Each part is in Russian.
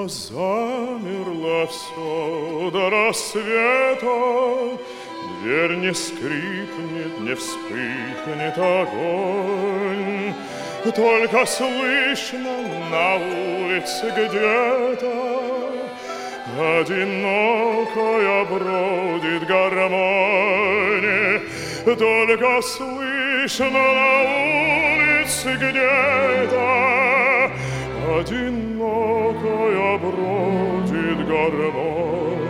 Но замерло все до рассвета, дверь не скрипнет, не вспыхнет огонь. Только слышно на улице где-то одинокая бродит гармония. Только слышно на улице где-то одинокая бродит гармония.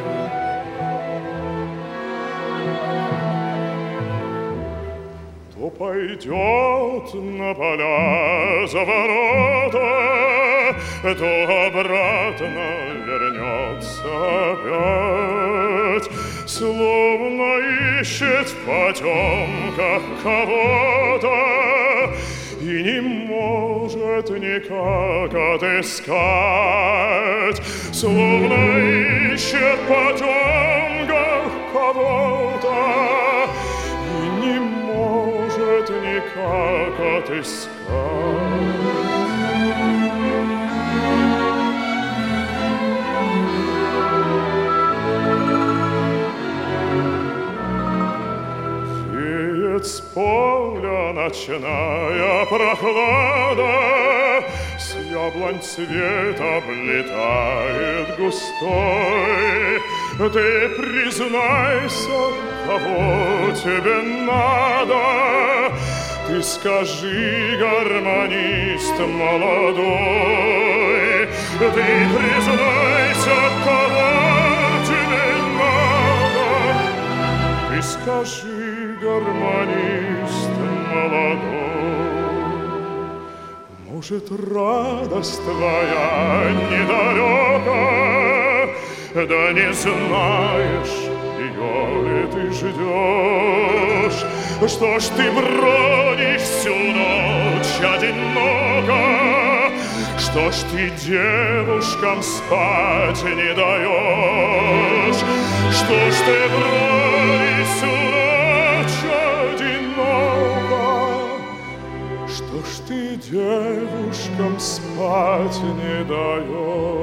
То пойдет на поля за ворота, то обратно вернется опять, словно ищет в потемках кого-то и не может никак отыскать, словно ищет в потемках кого-то и не может никак отыскать. С поля ночная прохлада, с яблонь цвет облетает густой. Ты признайся, кого тебе надо, ты скажи, гармонист молодой. Ты признайся, кого тебе надо, ты скажи, гармонист молодой. Может, радость твоя недалека, да не знаешь, ее ли ты ждешь. Что ж ты бродишь всю ночь одиноко, что ж ты девушкам спать не даешь, что ж ты бродишь всю ночь одиноко, что ж ты девушкам спать не даешь.